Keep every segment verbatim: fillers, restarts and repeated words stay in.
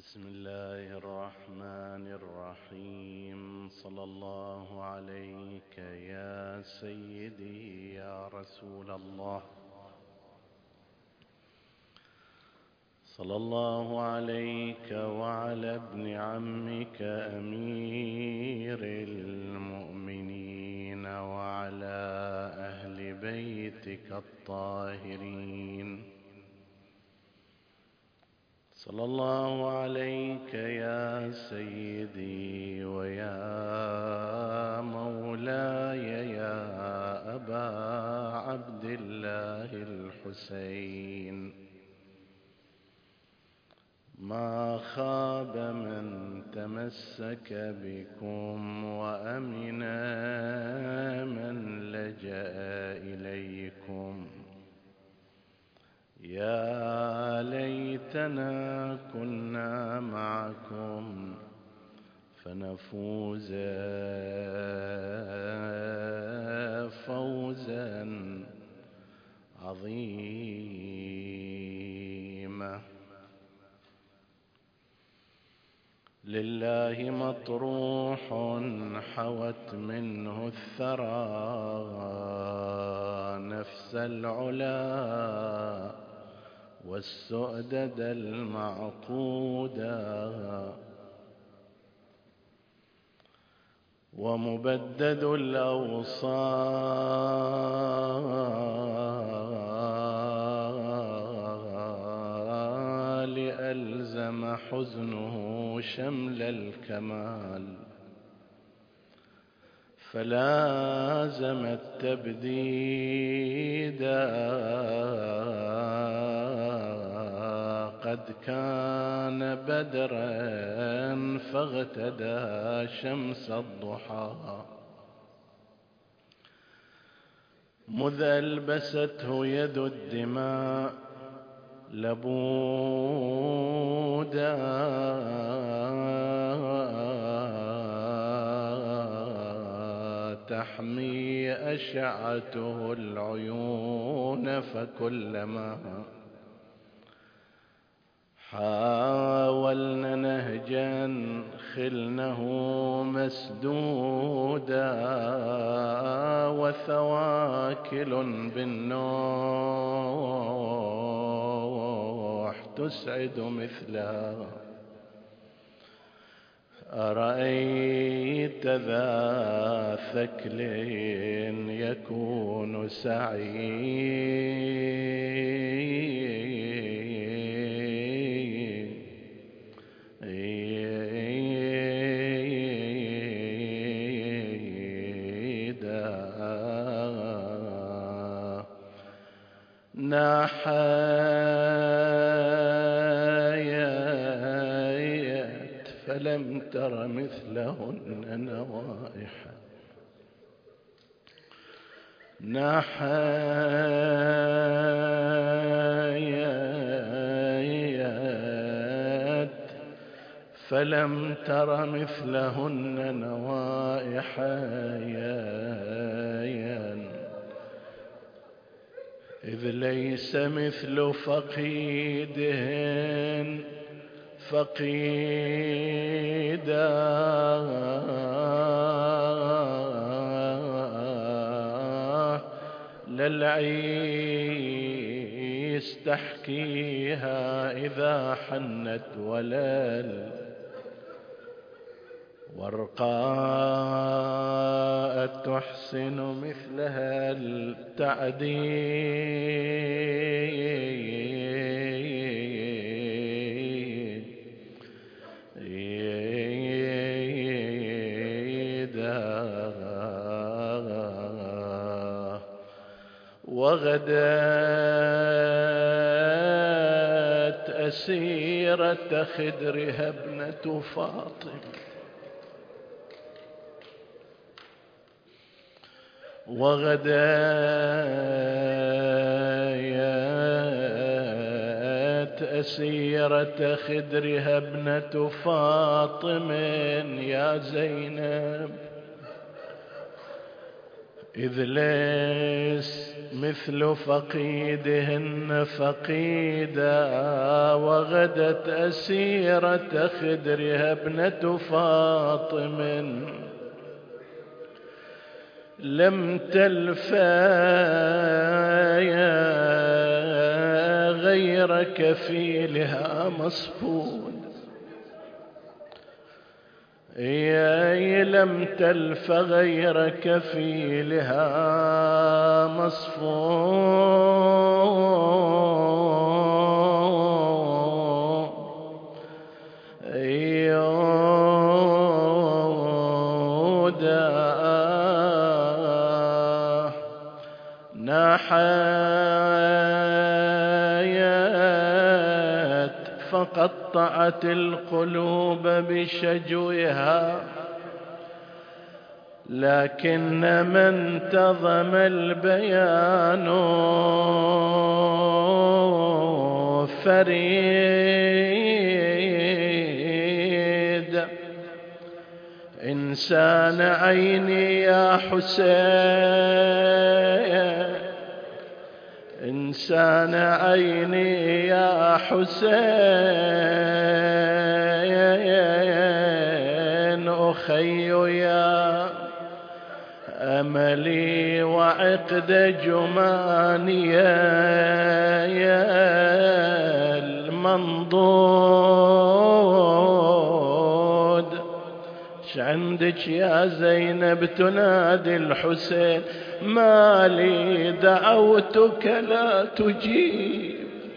بسم الله الرحمن الرحيم. صلى الله عليك يا سيدي يا رسول الله، صلى الله عليك وعلى ابن عمك أمير المؤمنين وعلى أهل بيتك الطاهرين. صلى الله عليك يا سيدي ويا مولاي يا أبا عبد الله الحسين. ما خاب من تمسك بكم وأمن من لجأ إليكم. يا ليتنا كنا معكم فنفوز فوزا عظيما. لله مطروح حوت منه الثرى نفس العلا والسؤدد المعقودا، ومبدد الأوصال ألزم حزنه شمل الكمال، فلازم التبديد قد كان بدرا فاغتدى شمس الضحى، مذ ألبسته يد الدماء لبودا تحمي أشعته العيون، فكلما حاولنا نهجا خلنه مسدودا، وثواكل بالنوح تسعد مثلها. أرأيت ذا ثكل يكون سعيدا نحيت فلم تر مثلهن نوائحا، نحيت فلم تر مثلهن نوائحا، إذ ليس مثل فقيدهن فقيدا، للعيس تحكيها إذا حنت ولل ورقاء تحسن مثلها التعديد، وغدت أسيرة خدرها ابنة فاطم، وغدت أسيرة خدرها ابنة فاطم. يا زينب إذ ليس مثل فقيدهن فقيدا، وغدت أسيرة خدرها ابنة فاطم، لم تلفايا غير كفيلها مصفون. يا لم تلف غير كفيلها مصفون. يودا نحايات فقطعت القلوب بشجوها، لكن من انتظم البيان فريد. إنسان عيني يا حسين، إنسان عيني يا حسين، أخي يا أملي وعقد جماني يا المنضود. ش عندك يا زينب تنادي الحسين؟ ما لي دعوتك لا تجيب،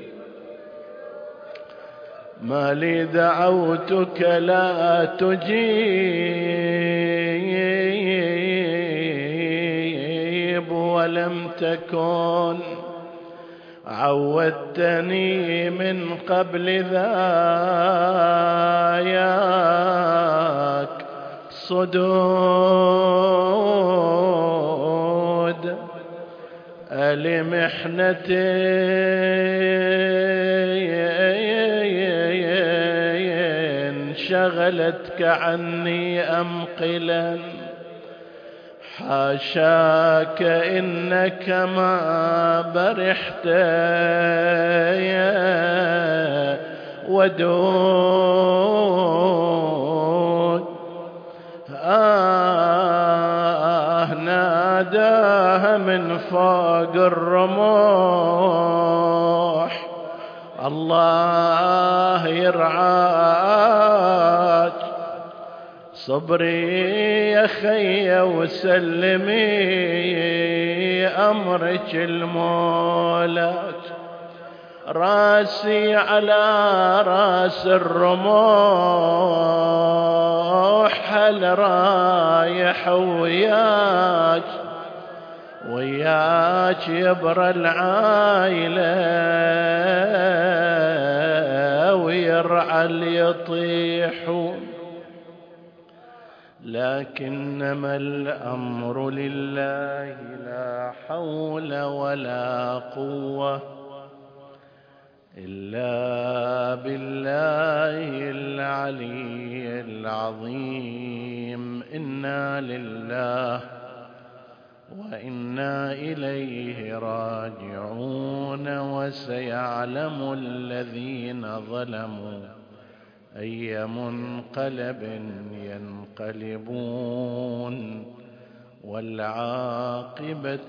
ما لي دعوتك لا تجيب، ولم تكن عودتني من قبل ذاك صدود. لمحنتي شغلتك عني أمقلا، حاشاك إنك ما برحت يا ودود. آه ناداها من فوق الرموح، الله يرعاك، صبري يا خي وسلمي أمرك المولاك. راسي على راس الرموح، هل رايح وياك وياك يبرى العايلة ويرعى اللي يطيحون. لكنما الأمر لله لا حول ولا قوة إلا بالله العلي العظيم. إنا لله وإنا إليه راجعون. وسيعلم الذين ظلموا أي منقلب ينقلبون، والعاقبة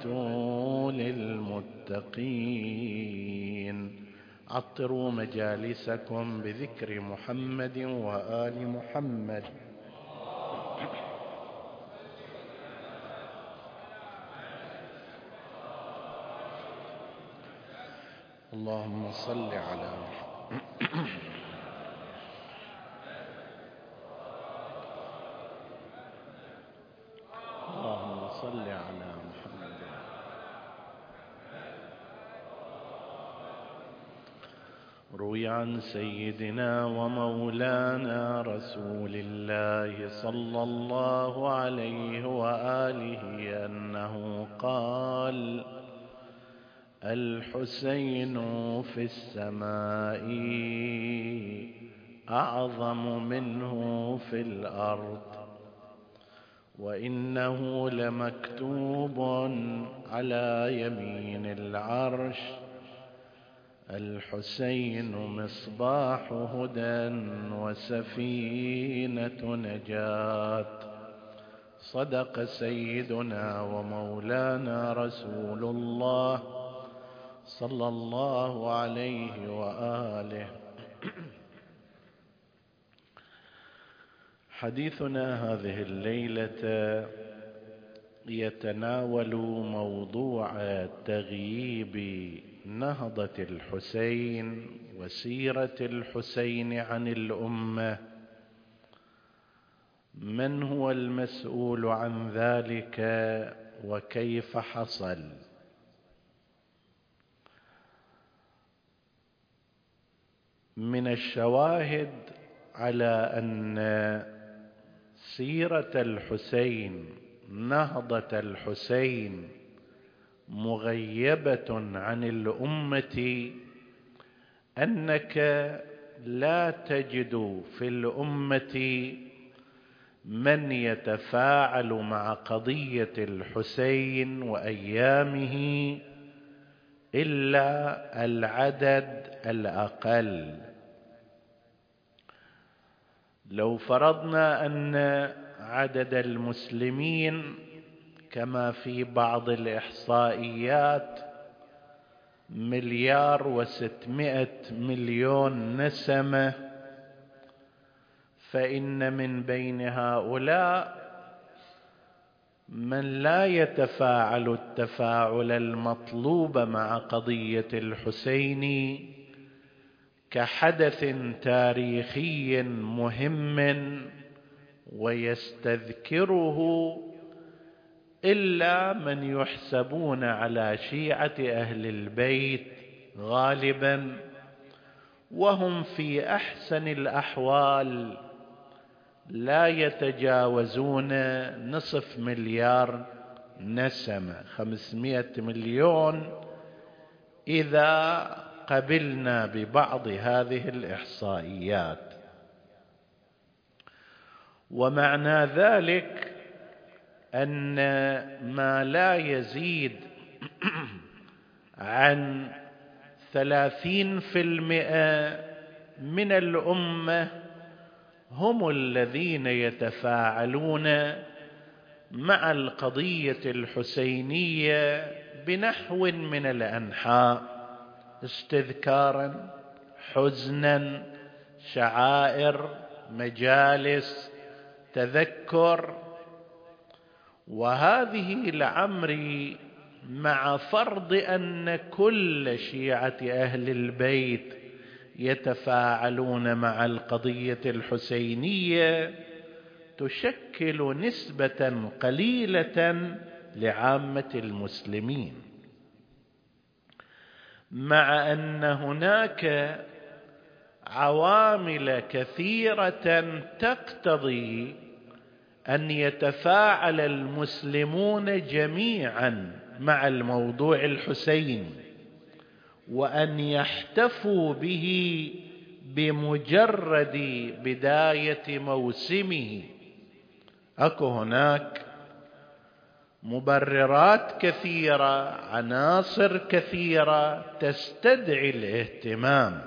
للمتقين. عطروا مجالسكم بذكر محمد وآل محمد. اللهم صل على محمد. اللهم صل على محمد. روي عن سيدنا ومولانا رسول الله صلى الله عليه وآله أنه قال: الحسين في السماء أعظم منه في الأرض، وإنه لمكتوب على يمين العرش: الحسين مصباح هدى وسفينة نجاة. صدق سيدنا ومولانا رسول الله صلى الله عليه وآله. حديثنا هذه الليلة يتناول موضوع تغييب نهضة الحسين وسيرة الحسين عن الأمة. من هو المسؤول عن ذلك وكيف حصل؟ من الشواهد على أن سيرة الحسين، نهضة الحسين، مغيبة عن الأمة، أنك لا تجد في الأمة من يتفاعل مع قضية الحسين وأيامه إلا العدد الأقل. لو فرضنا أن عدد المسلمين كما في بعض الإحصائيات مليار وستمائة مليون نسمة، فإن من بين هؤلاء من لا يتفاعل التفاعل المطلوب مع قضية الحسين كحدث تاريخي مهم ويستذكره إلا من يحسبون على شيعة أهل البيت غالبا، وهم في أحسن الأحوال لا يتجاوزون نصف مليار نسمة، خمسمائة مليون إذا قبلنا ببعض هذه الإحصائيات. ومعنى ذلك أن ما لا يزيد عن ثلاثين في المئة من الأمة هم الذين يتفاعلون مع القضية الحسينية بنحو من الأنحاء، استذكارا، حزنا، شعائر، مجالس، تذكر. وهذه لعمري مع فرض أن كل شيعة أهل البيت يتفاعلون مع القضية الحسينية تشكل نسبة قليلة لعامة المسلمين، مع أن هناك عوامل كثيرة تقتضي أن يتفاعل المسلمون جميعا مع الموضوع الحسيني وأن يحتفوا به بمجرد بداية موسمه. أكو هناك مبررات كثيرة، عناصر كثيرة تستدعي الاهتمام.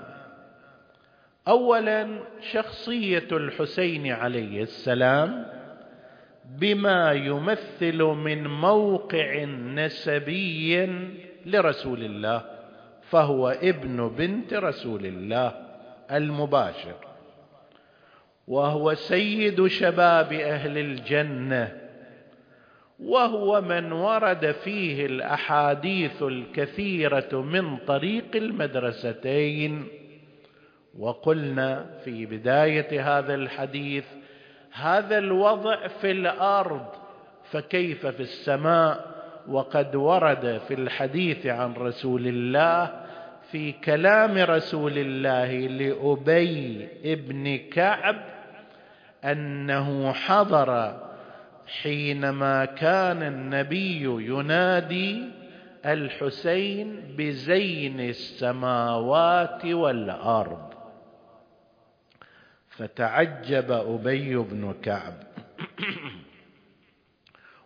أولا، شخصية الحسين عليه السلام بما يمثل من موقع نسبي لرسول الله، فهو ابن بنت رسول الله المباشر، وهو سيد شباب أهل الجنة، وهو من ورد فيه الأحاديث الكثيرة من طريق المدرستين. وقلنا في بداية هذا الحديث هذا الوضع في الأرض، فكيف في السماء؟ وقد ورد في الحديث عن رسول الله في كلام رسول الله لأبي ابن كعب أنه حضر حينما كان النبي ينادي الحسين بزين السماوات والأرض، فتعجب أبي بن كعب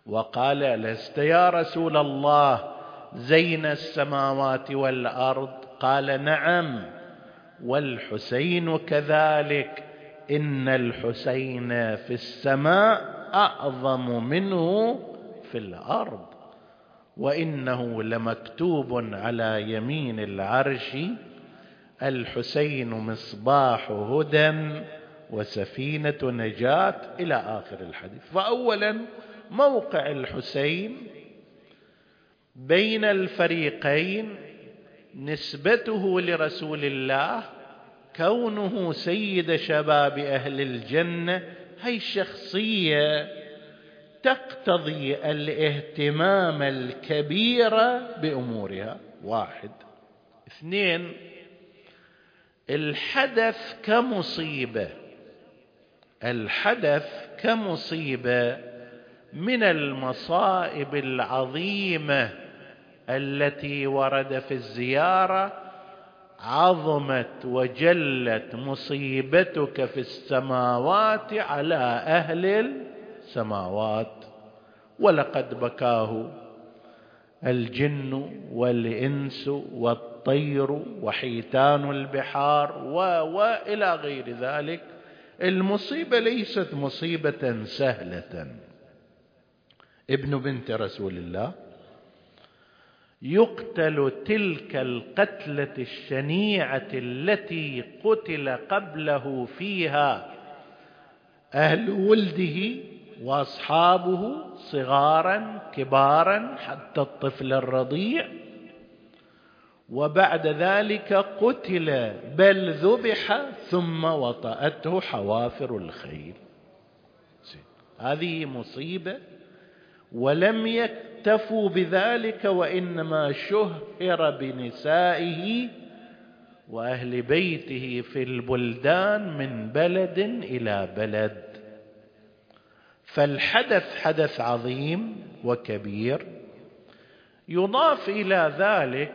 وقال: لست يا رسول الله زين السماوات والأرض؟ قال: نعم، والحسين كذلك، إن الحسين في السماء أعظم منه في الأرض، وإنه لمكتوب على يمين العرش: الحسين مصباح هدى وسفينة نجاة، إلى آخر الحديث. فأولا موقع الحسين بين الفريقين، نسبته لرسول الله، كونه سيد شباب أهل الجنة، هي الشخصية تقتضي الاهتمام الكبير بأمورها. واحد. اثنين، الحدث كمصيبة، الحدث كمصيبة من المصائب العظيمة التي ورد في الزيارة: عظمت وجلت مصيبتك في السماوات على أهل السماوات، ولقد بكاه الجن والإنس والطير وحيتان البحار و وإلى غير ذلك. المصيبة ليست مصيبة سهلة. ابن بنت رسول الله يقتل تلك القتلة الشنيعة التي قتل قبله فيها أهل ولده وأصحابه صغارا كبارا حتى الطفل الرضيع، وبعد ذلك قتل بل ذبح ثم وطأته حوافر الخيل. هذه مصيبة، ولم يكتفوا بذلك، وإنما شهر بنسائه وأهل بيته في البلدان من بلد إلى بلد. فالحدث حدث عظيم وكبير. يضاف إلى ذلك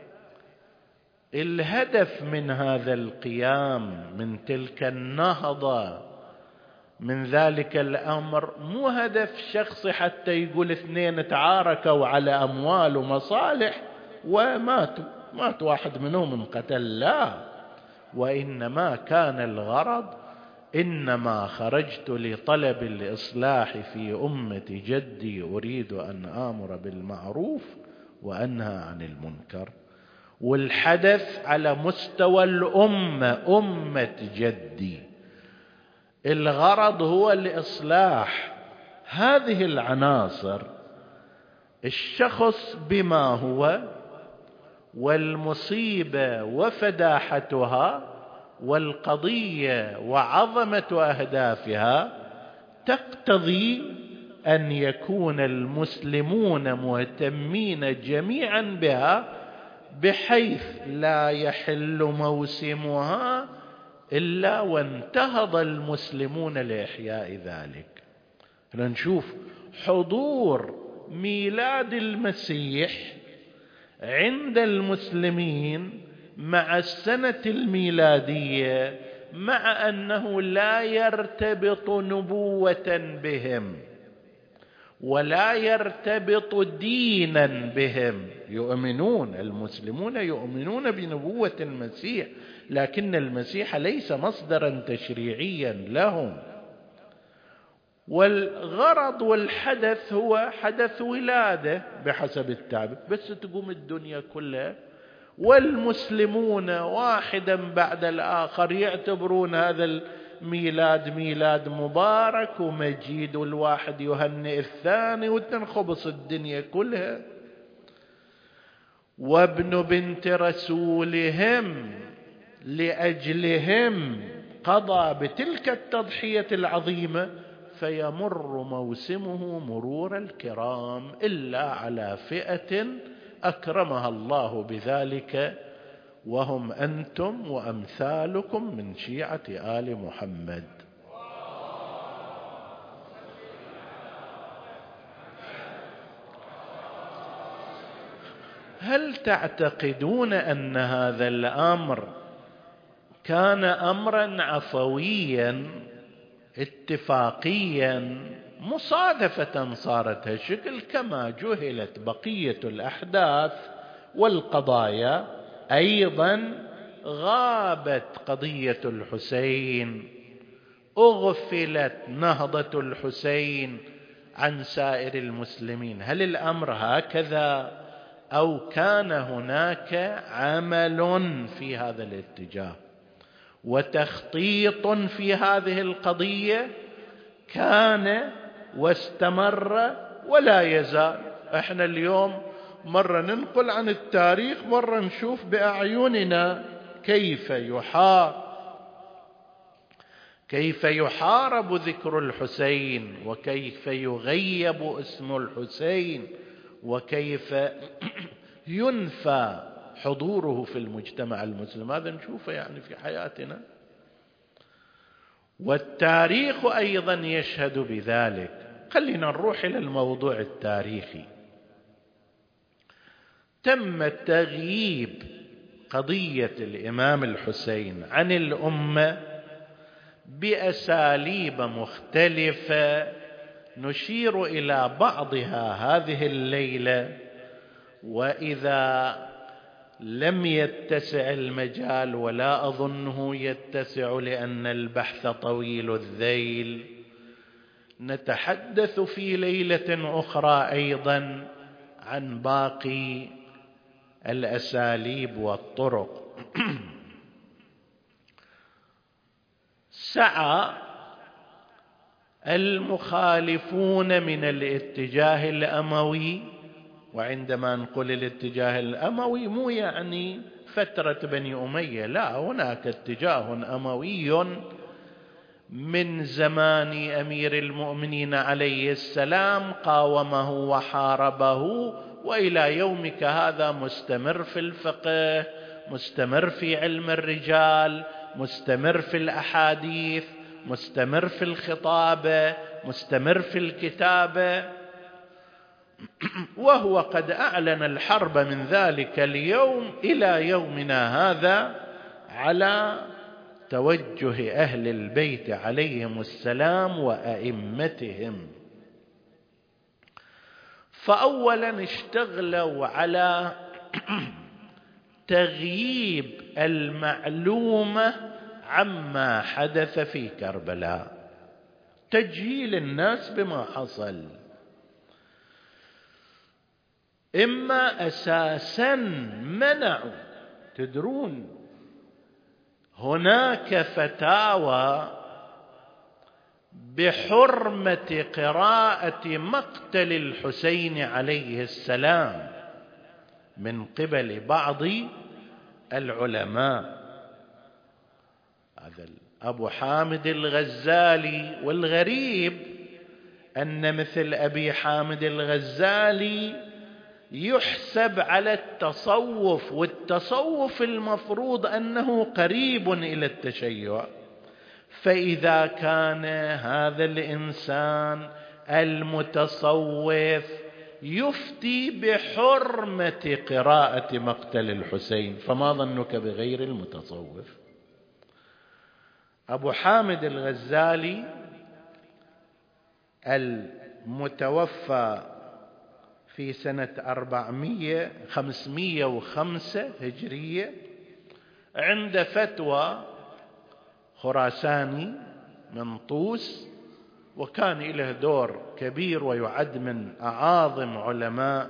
الهدف من هذا القيام، من تلك النهضة، من ذلك الأمر، مو هدف شخصي حتى يقول اثنين تعاركوا على أموال ومصالح وماتوا، مات واحد منهم انقتل، لا، وإنما كان الغرض: إنما خرجت لطلب الإصلاح في أمة جدي، أريد أن آمر بالمعروف وأنهى عن المنكر. والحدث على مستوى الأمة، أمة جدي، الغرض هو الإصلاح. هذه العناصر، الشخص بما هو، والمصيبة وفداحتها، والقضية وعظمة أهدافها، تقتضي أن يكون المسلمون مهتمين جميعا بها، بحيث لا يحل موسمها إلا وانتهض المسلمون لإحياء ذلك. نشوف حضور ميلاد المسيح عند المسلمين مع السنة الميلادية، مع أنه لا يرتبط نبوة بهم ولا يرتبط دينا بهم. يؤمنون المسلمون يؤمنون بنبوة المسيح، لكن المسيح ليس مصدرا تشريعيا لهم. والغرض والحدث هو حدث ولادة بحسب التعبير، بس تقوم الدنيا كلها والمسلمون واحدا بعد الآخر يعتبرون هذا الميلاد ميلاد مبارك ومجيد، والواحد يهنئ الثاني وتنخبص الدنيا كلها. وابن بنت رسولهم لأجلهم قضى بتلك التضحية العظيمة، فيمر موسمه مرور الكرام، إلا على فئة أكرمها الله بذلك، وهم أنتم وأمثالكم من شيعة آل محمد. هل تعتقدون أن هذا الأمر كان أمرا عفويا اتفاقيا مصادفة صارت هالشكل، كما جهلت بقية الأحداث والقضايا أيضا غابت قضية الحسين، أغفلت نهضة الحسين عن سائر المسلمين. هل الأمر هكذا أو كان هناك عمل في هذا الاتجاه وتخطيط في هذه القضية؟ كان واستمر ولا يزال. احنا اليوم مرة ننقل عن التاريخ، مرة نشوف بأعيننا كيف يحارب كيف يحارب ذكر الحسين، وكيف يغيب اسم الحسين، وكيف ينفى حضوره في المجتمع المسلم. هذا نشوفه يعني في حياتنا، والتاريخ أيضا يشهد بذلك. خلينا نروح إلى الموضوع التاريخي. تم تغييب قضية الإمام الحسين عن الأمة بأساليب مختلفة نشير إلى بعضها هذه الليلة، وإذا لم يتسع المجال، ولا أظنه يتسع لأن البحث طويل الذيل، نتحدث في ليلة أخرى أيضا عن باقي الأساليب والطرق. سعى المخالفون من الاتجاه الأموي، وعندما نقول الاتجاه الأموي مو يعني فترة بني أمية، لا، هناك اتجاه أموي من زمان أمير المؤمنين عليه السلام قاومه وحاربه، وإلى يومك هذا مستمر في الفقه، مستمر في علم الرجال، مستمر في الأحاديث، مستمر في الخطابة، مستمر في الكتابة، وهو قد أعلن الحرب من ذلك اليوم إلى يومنا هذا على توجه أهل البيت عليهم السلام وأئمتهم. فأولا اشتغلوا على تغييب المعلومة عما حدث في كربلاء، تجهيل الناس بما حصل. إما أساسا منعوا، تدرون هناك فتاوى بحرمة قراءة مقتل الحسين عليه السلام من قبل بعض العلماء. هذا أبو حامد الغزالي، والغريب أن مثل أبي حامد الغزالي يحسب على التصوف، والتصوف المفروض أنه قريب إلى التشيع، فإذا كان هذا الإنسان المتصوف يفتي بحرمة قراءة مقتل الحسين، فما ظنك بغير المتصوف؟ أبو حامد الغزالي المتوفى في سنة أربعمائة خمسمائة وخمسة هجرية، عند فتوى خراساني من طوس، وكان له دور كبير ويعد من أعاظم علماء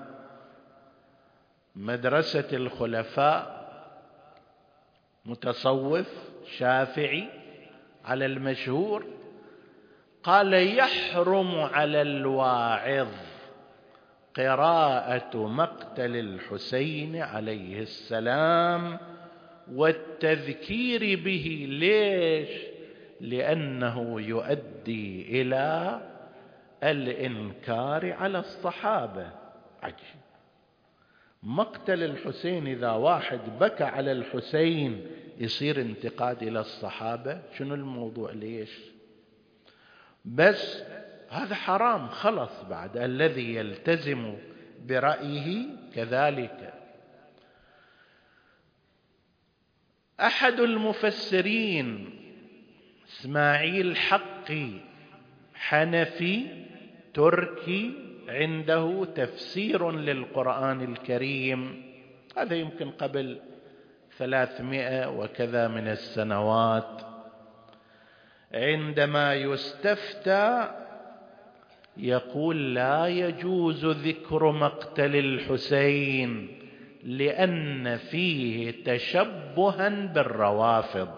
مدرسة الخلفاء، متصوف شافعي على المشهور. قال: يحرم على الواعظ قراءة مقتل الحسين عليه السلام والتذكير به. ليش؟ لأنه يؤدي إلى الإنكار على الصحابة. عجيب، مقتل الحسين إذا واحد بكى على الحسين يصير انتقاد إلى الصحابة؟ شنو الموضوع؟ ليش؟ بس هذا حرام خلص، بعد الذي يلتزم برأيه كذلك. أحد المفسرين إسماعيل حقي حنفي تركي عنده تفسير للقرآن الكريم، هذا يمكن قبل ثلاثمائة وكذا من السنوات، عندما يستفتى يقول لا يجوز ذكر مقتل الحسين لأن فيه تشبها بالروافض.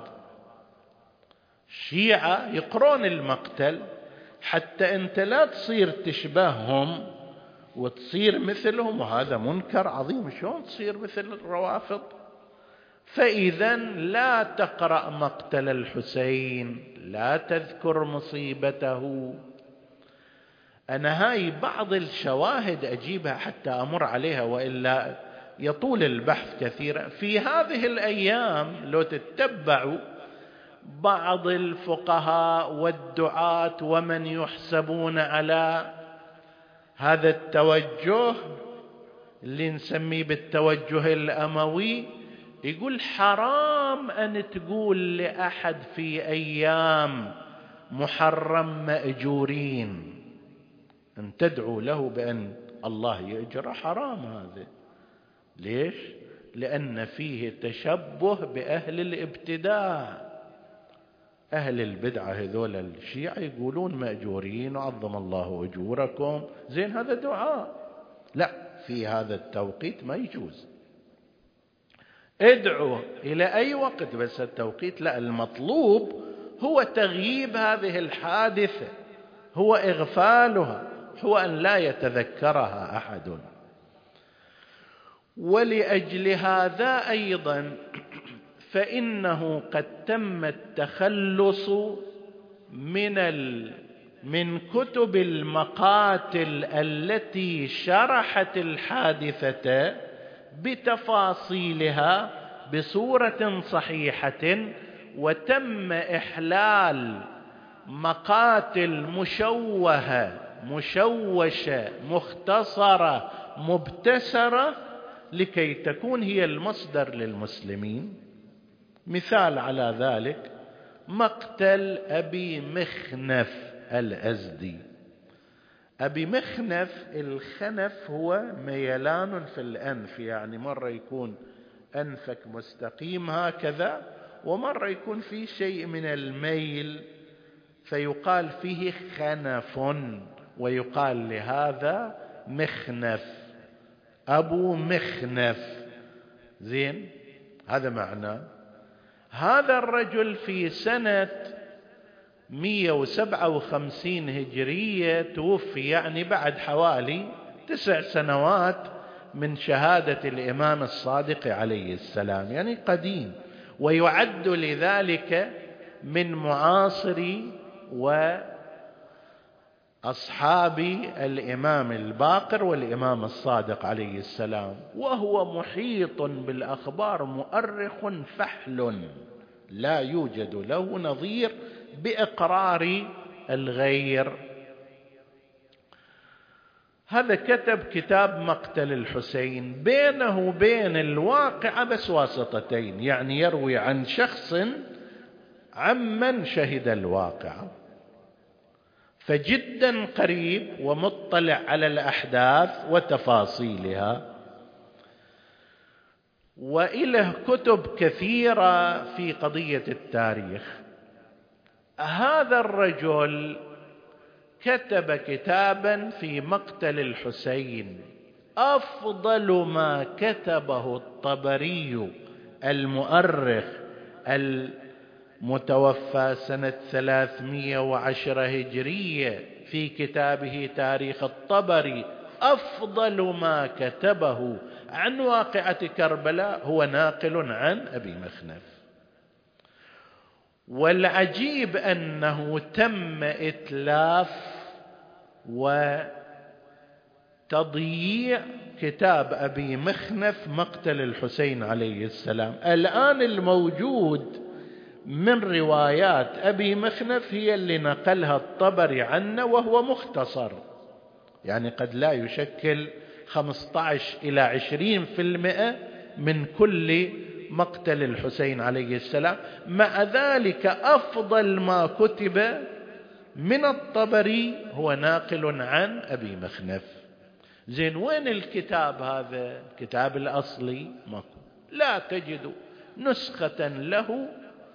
الشيعة يقرون المقتل حتى أنت لا تصير تشبههم وتصير مثلهم، وهذا منكر عظيم. شلون تصير مثل الروافض؟ فإذا لا تقرأ مقتل الحسين، لا تذكر مصيبته. أنا هاي بعض الشواهد أجيبها حتى أمر عليها، وإلا يطول البحث كثيرا. في هذه الأيام لو تتبعوا بعض الفقهاء والدعاة ومن يحسبون على هذا التوجه اللي نسميه بالتوجه الأموي، يقول حرام أن تقول لأحد في أيام محرم مأجورين، أن تدعو له بأن الله يأجر، حرام هذا. ليش؟ لأن فيه تشبه بأهل الابتداع. أهل البدعة هذول الشيعة يقولون مأجورين وعظم الله أجوركم، زين هذا دعاء، لا في هذا التوقيت ما يجوز. ادعوا إلى أي وقت، بس التوقيت لا. المطلوب هو تغييب هذه الحادثة، هو إغفالها، هو أن لا يتذكرها أحد. ولأجل هذا أيضا فإنه قد تم التخلص من ال من كتب المقاتل التي شرحت الحادثة بتفاصيلها بصورة صحيحة، وتم إحلال مقاتل مشوهة مشوشة مختصرة مبتسرة لكي تكون هي المصدر للمسلمين. مثال على ذلك مقتل أبي مخنف الأزدي. أبي مخنف، الخنف هو ميلان في الأنف، يعني مرة يكون أنفك مستقيم هكذا، ومرة يكون في شيء من الميل، فيقال فيه خنف، ويقال لهذا مخنف، أبو مخنف. زين، هذا معناه. هذا الرجل في سنة مئة وسبعة وخمسين هجرية توفي، يعني بعد حوالي تسع سنوات من شهادة الإمام الصادق عليه السلام، يعني قديم، ويعد لذلك من معاصري وأصحاب الإمام الباقر والإمام الصادق عليه السلام، وهو محيط بالأخبار، مؤرخ فحل لا يوجد له نظير بإقرار الغير. هذا كتب كتاب مقتل الحسين، بينه وبين الواقع بس واسطتين، يعني يروي عن شخص عمن شهد الواقع، فجدا قريب ومطلع على الأحداث وتفاصيلها. وإله كتب كثيرة في قضية التاريخ. هذا الرجل كتب كتابا في مقتل الحسين، أفضل ما كتبه الطبري المؤرخ المتوفى سنة ثلاثمئة وعشرة هجرية في كتابه تاريخ الطبري، أفضل ما كتبه عن واقعة كربلاء هو ناقل عن أبي مخنف. والعجيب أنه تم إتلاف وتضييع كتاب أبي مخنف مقتل الحسين عليه السلام. الآن الموجود من روايات أبي مخنف هي اللي نقلها الطبري عنه، وهو مختصر، يعني قد لا يشكل خمسة عشر إلى عشرين بالمئة من كل مقتل الحسين عليه السلام. مع ذلك أفضل ما كتب من الطبري هو ناقل عن أبي مخنف. زين وين الكتاب هذا؟ الكتاب الأصلي ماكو، لا تجد نسخة له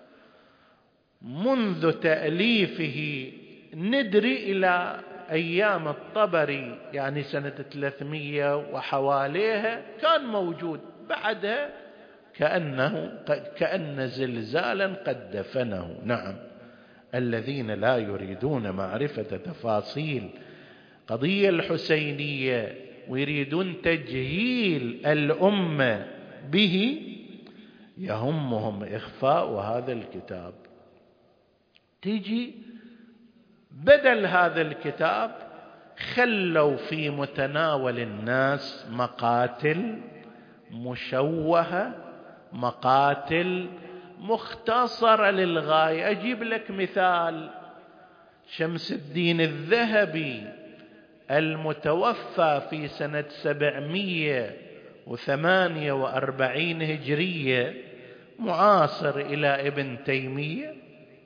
منذ تأليفه، ندري إلى أيام الطبري يعني سنة ثلاثمية وحواليها كان موجود، بعدها كأنه كأن زلزالا قد دفنه. نعم، الذين لا يريدون معرفة تفاصيل قضية الحسينية ويريدون تجهيل الأمة به يهمهم إخفاء هذا الكتاب. تيجي بدل هذا الكتاب خلوا في متناول الناس مقاتل مشوهة، مقاتل مختصرة للغاية. أجيب لك مثال: شمس الدين الذهبي المتوفى في سنة سبعمية وثمانية وأربعين هجرية، معاصر إلى ابن تيمية،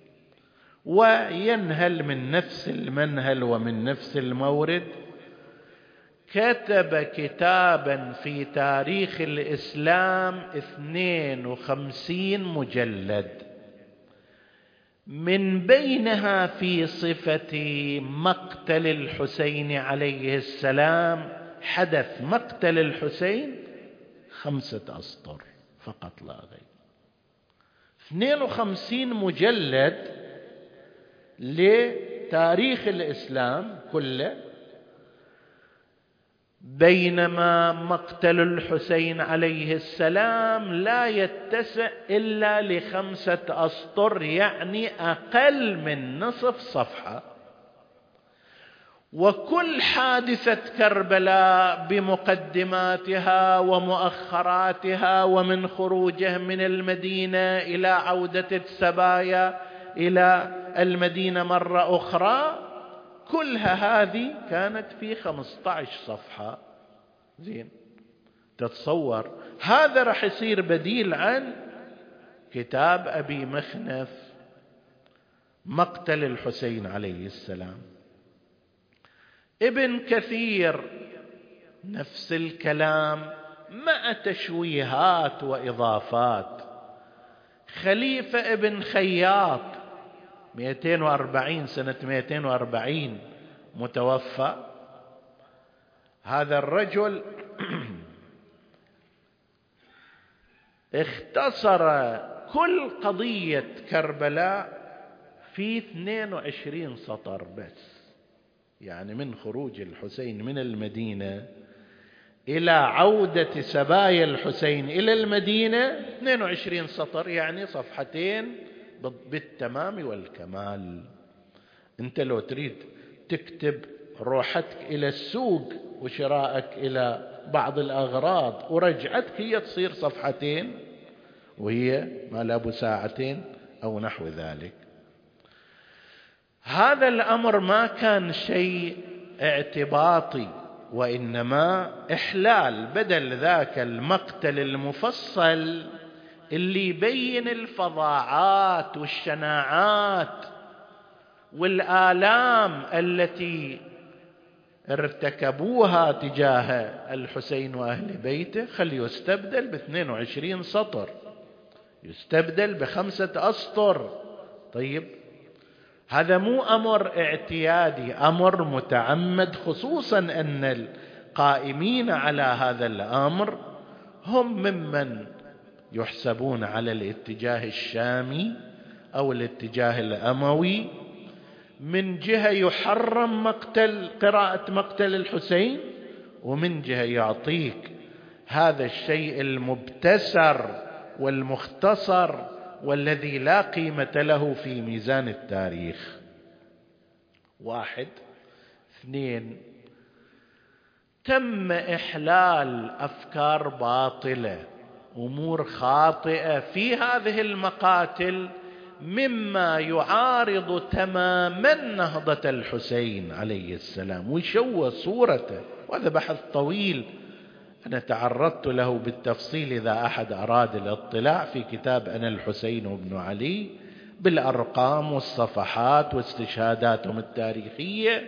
وينهل من نفس المنهل ومن نفس المورد، كتب كتابا في تاريخ الإسلام اثنين وخمسين مجلد، من بينها في صفة مقتل الحسين عليه السلام، حدث مقتل الحسين خمسة أسطر فقط لا غير. اثنين وخمسين مجلد لتاريخ الإسلام كله، بينما مقتل الحسين عليه السلام لا يتسع إلا لخمسة أسطر، يعني أقل من نصف صفحة. وكل حادثة كربلاء بمقدماتها ومؤخراتها، ومن خروجه من المدينة إلى عودة السبايا إلى المدينة مرة أخرى، كلها هذه كانت في خمسة عشر صفحة. زين، تتصور هذا رح يصير بديل عن كتاب أبي مخنف مقتل الحسين عليه السلام. ابن كثير نفس الكلام مع تشويهات وإضافات. خليفة ابن خياط مئتين وأربعين سنة مئتين وأربعين متوفى. هذا الرجل اختصر كل قضية كربلاء في اثنين وعشرين سطر بس، يعني من خروج الحسين من المدينة إلى عودة سبايا الحسين إلى المدينة اثنين وعشرين سطر، يعني صفحتين بالتمام والكمال. أنت لو تريد تكتب روحتك إلى السوق وشراءك إلى بعض الأغراض ورجعتك، هي تصير صفحتين وهي ما لابو ساعتين أو نحو ذلك. هذا الأمر ما كان شيء اعتباطي، وإنما إحلال. بدل ذاك المقتل المفصل اللي يبين الفظاعات والشناعات والآلام التي ارتكبوها تجاه الحسين وأهل بيته، خلي يستبدل باثنين وعشرين سطر، يستبدل بخمسة أسطر. طيب، هذا مو أمر اعتيادي، أمر متعمد، خصوصا أن القائمين على هذا الأمر هم ممن يحسبون على الاتجاه الشامي أو الاتجاه الأموي. من جهة يحرم مقتل قراءة مقتل الحسين، ومن جهة يعطيك هذا الشيء المبتسر والمختصر والذي لا قيمة له في ميزان التاريخ. واحد. اثنين، تم إحلال أفكار باطلة، أمور خاطئة في هذه المقاتل، مما يعارض تماما نهضة الحسين عليه السلام ويشوه صورته. وهذا بحث طويل أنا تعرضت له بالتفصيل، إذا أحد أراد الاطلاع، في كتاب أنا الحسين وابن علي، بالأرقام والصفحات واستشهاداتهم التاريخية،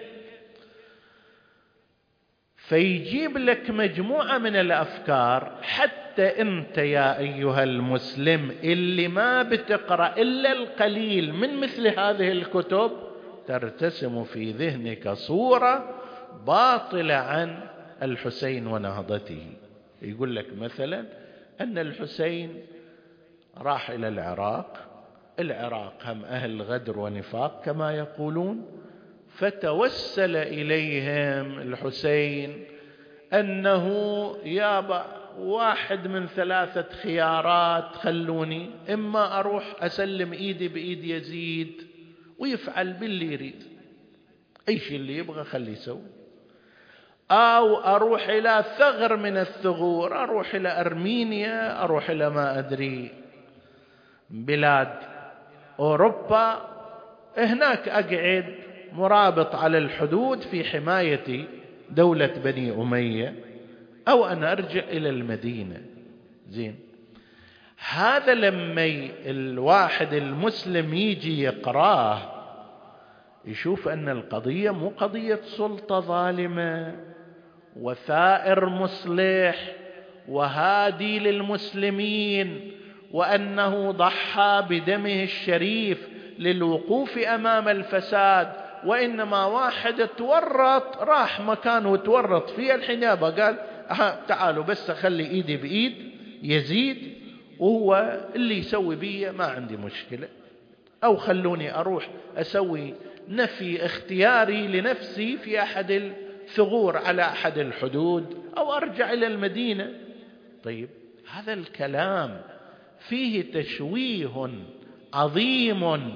فيجيب لك مجموعة من الأفكار حتى أنت يا أيها المسلم اللي ما بتقرأ إلا القليل من مثل هذه الكتب ترتسم في ذهنك صورة باطلة عن الحسين ونهضته. يقول لك مثلا أن الحسين راح إلى العراق، العراق هم أهل غدر ونفاق كما يقولون، فتوسل إليهم الحسين أنه يا واحد من ثلاثة خيارات، خلوني إما أروح أسلم إيدي بإيد يزيد ويفعل باللي يريد، أي شيء اللي يبغى خليه يسوي، أو أروح إلى ثغر من الثغور، أروح إلى أرمينيا، أروح إلى ما أدري بلاد أوروبا، هناك أقعد مرابط على الحدود في حماية دولة بني أمية، أو أنا أرجع إلى المدينة. زين، هذا لما الواحد المسلم يجي يقراه يشوف أن القضية مو قضية سلطة ظالمة وثائر مصلح وهادي للمسلمين، وأنه ضحى بدمه الشريف للوقوف أمام الفساد، وإنما واحد تورط، راح مكان وتورط فيه، الحين يابا قال تعالوا بس أخلي إيدي بإيد يزيد وهو اللي يسوي بي ما عندي مشكلة، أو خلوني أروح أسوي نفي اختياري لنفسي في أحد الثغور على أحد الحدود، أو أرجع إلى المدينة. طيب، هذا الكلام فيه تشويه عظيم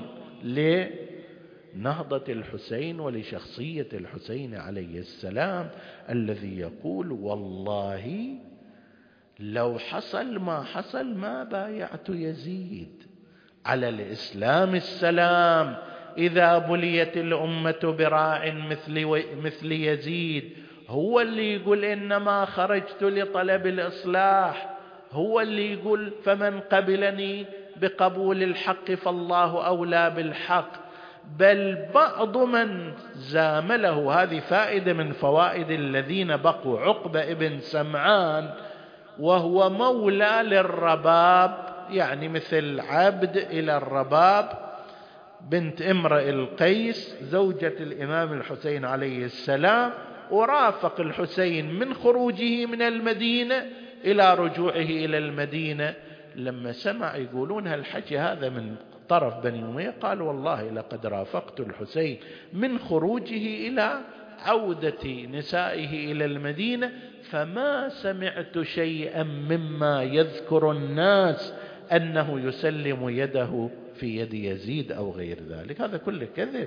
لنهضة الحسين ولشخصية الحسين عليه السلام، الذي يقول والله لو حصل ما حصل ما بايعت يزيد على الإسلام السلام إذا بليت الأمة براع مثل, مثل يزيد. هو اللي يقول إنما خرجت لطلب الإصلاح، هو اللي يقول فمن قبلني بقبول الحق فالله أولى بالحق. بل بعض من زامله، هذه فائدة من فوائد الذين بقوا، عقبة ابن سمعان وهو مولى للرباب، يعني مثل عبد إلى الرباب، بنت امرئ القيس زوجة الإمام الحسين عليه السلام، ورافق الحسين من خروجه من المدينة إلى رجوعه إلى المدينة. لما سمع يقولون هالحكي هذا من طرف بني أمية، قال والله لقد رافقت الحسين من خروجه إلى عودة نسائه إلى المدينة، فما سمعت شيئا مما يذكر الناس أنه يسلم يده في يد يزيد أو غير ذلك. هذا كله كذب.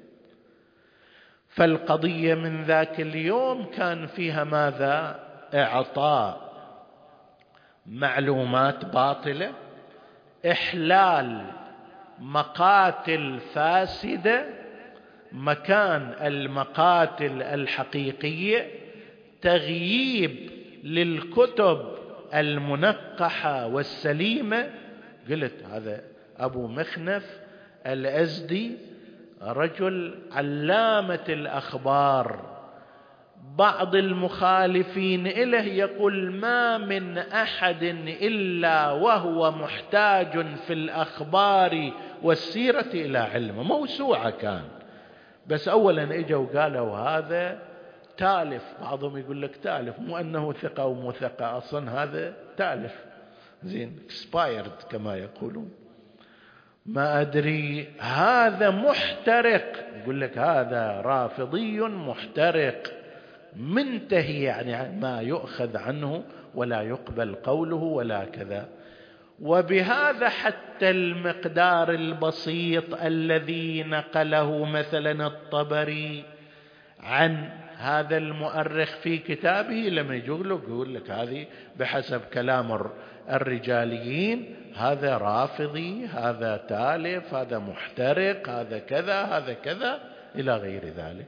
فالقضية من ذاك اليوم كان فيها ماذا؟ إعطاء معلومات باطلة، إحلال مقاتل فاسدة مكان المقاتل الحقيقية، تغييب للكتب المنقحة والسليمة. قلت هذا أبو مخنف الأزدي رجل علامة الأخبار، بعض المخالفين إله يقول ما من أحد إلا وهو محتاج في الأخبار والسيرة إلى علمه. موسوعة كان، بس أولا إجا وقالوا هذا تالف، بعضهم يقول لك تالف، مو أنه ثقة ومو ثقة، أصلا هذا تالف، زين expired كما يقولون، ما أدري، هذا محترق، يقول لك هذا رافضي محترق منتهي، يعني ما يؤخذ عنه ولا يقبل قوله ولا كذا. وبهذا حتى المقدار البسيط الذي نقله مثلا الطبري عن هذا المؤرخ في كتابه، لما يقول لك يقول لك هذه بحسب كلام الرجاليين هذا رافضي، هذا تالف، هذا محترق، هذا كذا، هذا كذا إلى غير ذلك.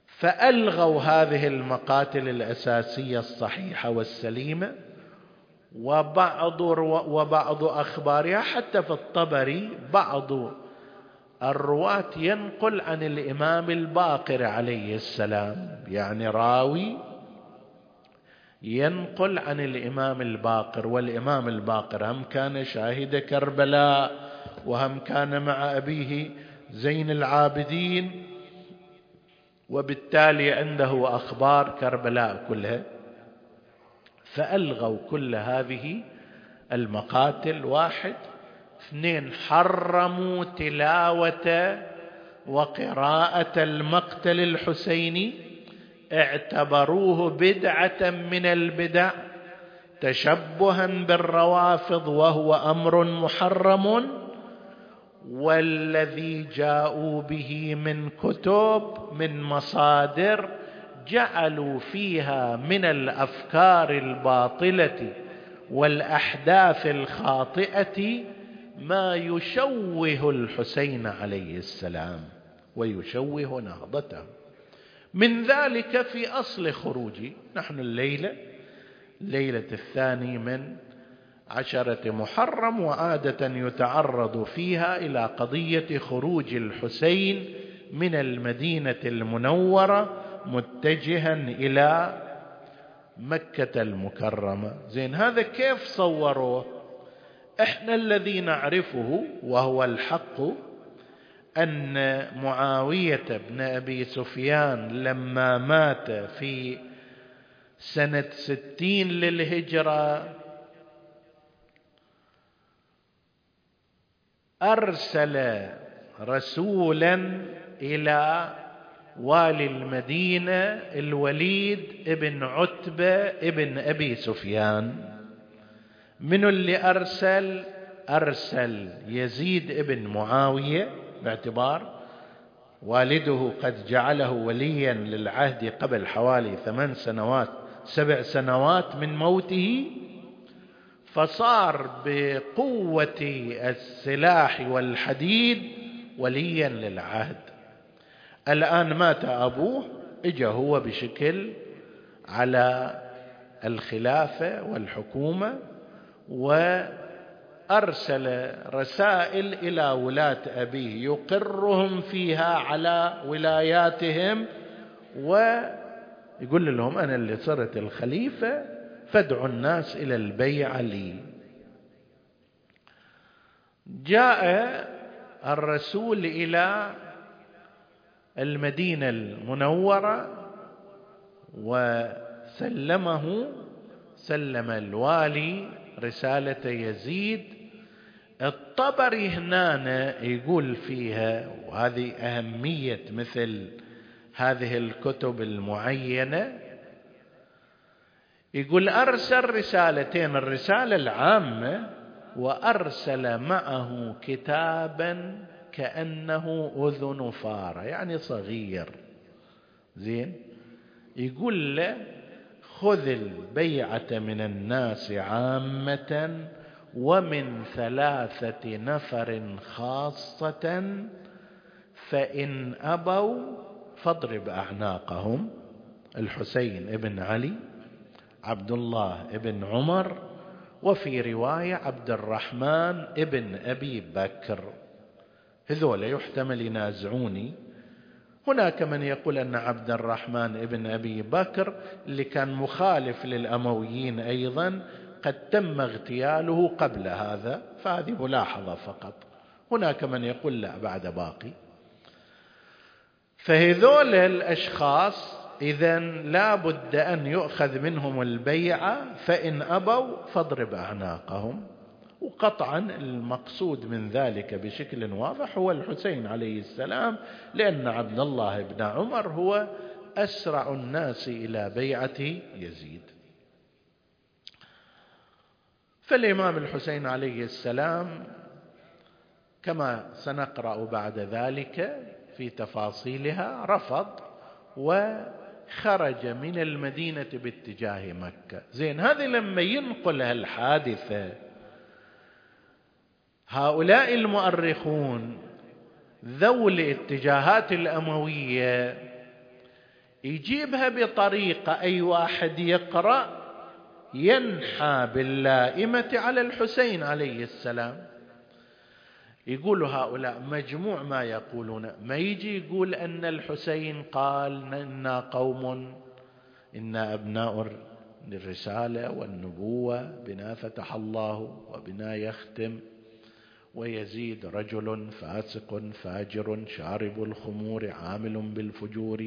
فألغوا هذه المقاتل الأساسية الصحيحة والسليمة، وبعض وبعض أخبارها حتى في الطبري بعض الرواة ينقل عن الإمام الباقر عليه السلام، يعني راوي ينقل عن الإمام الباقر، والإمام الباقر هم كان شاهد كربلاء، وهم كان مع أبيه زين العابدين، وبالتالي عنده أخبار كربلاء كلها. فألغوا كل هذه المقاتل. واحد. اثنين، حرموا تلاوة وقراءة المقتل الحسيني، اعتبروه بدعة من البدع تشبها بالروافض، وهو أمر محرم. والذي جاءوا به من كتب من مصادر جعلوا فيها من الأفكار الباطلة والأحداث الخاطئة ما يشوه الحسين عليه السلام ويشوه نهضته. من ذلك في أصل خروجي، نحن الليلة ليلة الثاني من عشرة محرم، وعادة يتعرض فيها إلى قضية خروج الحسين من المدينة المنورة متجها إلى مكة المكرمة. زين، هذا كيف صوروه؟ احنا الذي نعرفه وهو الحق أن معاوية بن أبي سفيان لما مات في سنة ستين للهجرة أرسل رسولا إلى والي المدينة الوليد ابن عتبة ابن أبي سفيان. من اللي أرسل؟ أرسل يزيد ابن معاوية، باعتبار والده قد جعله وليا للعهد قبل حوالي ثمان سنوات سبع سنوات من موته، فصار بقوة السلاح والحديد وليا للعهد. الآن مات أبوه، إجا هو بشكل على الخلافة والحكومة، وأرسل رسائل إلى ولاة أبيه يقرهم فيها على ولاياتهم، ويقول لهم أنا اللي صرت الخليفة فادعوا الناس إلى البيعة لي. جاء الرسول إلى المدينة المنورة وسلمه، سلم الوالي رسالة يزيد. الطبري هنا يقول فيها، وهذه أهمية مثل هذه الكتب المعينة، يقول أرسل رسالتين، الرسالة العامة وأرسل معه كتابا كأنه أذن فارة، يعني صغير. زين، يقول له خذ البيعة من الناس عامة ومن ثلاثة نفر خاصة، فإن أبوا فاضرب أعناقهم: الحسين ابن علي، عبد الله ابن عمر، وفي رواية عبد الرحمن ابن أبي بكر. هذول يحتمل ينازعوني. هناك من يقول أن عبد الرحمن ابن أبي بكر اللي كان مخالف للأمويين أيضا قد تم اغتياله قبل هذا، فهذه ملاحظة فقط. هناك من يقول لا، بعد باقي. فهذول الأشخاص إذن لا بد أن يؤخذ منهم البيعة، فإن أبوا فاضرب أعناقهم. وقطعا المقصود من ذلك بشكل واضح هو الحسين عليه السلام، لأن عبد الله بن عمر هو أسرع الناس إلى بيعة يزيد. فالإمام الحسين عليه السلام كما سنقرأ بعد ذلك في تفاصيلها رفض وخرج من المدينة باتجاه مكة. زين، هذه لما ينقل هالحادثة هؤلاء المؤرخون ذو الاتجاهات الأموية يجيبها بطريقة أي واحد يقرأ ينحى باللائمة على الحسين عليه السلام. يقول هؤلاء مجموع ما يقولون، ما يجي يقول أن الحسين قال إنا قوم إنا أبناء الرسالة والنبوة، بنا فتح الله وبنا يختم، ويزيد رجل فاسق فاجر شارب الخمور عامل بالفجور